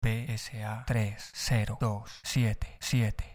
PSA 30277.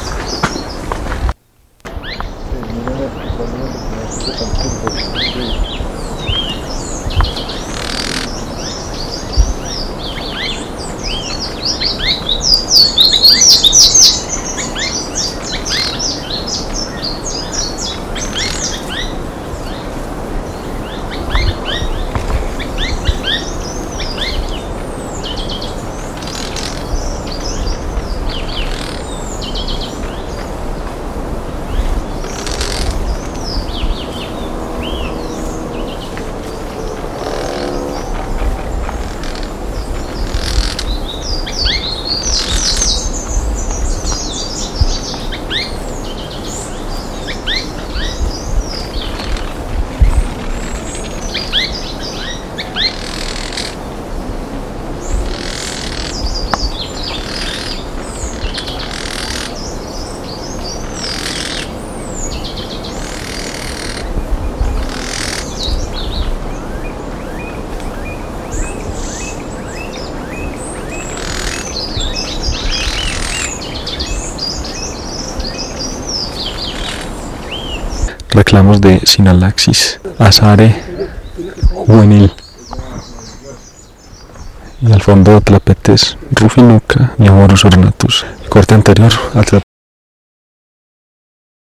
Reclamos de Sinalaxis, Azare juvenil. Y al fondo Tlapetes, Rufinuca y Amorus ornatus. Corte anterior al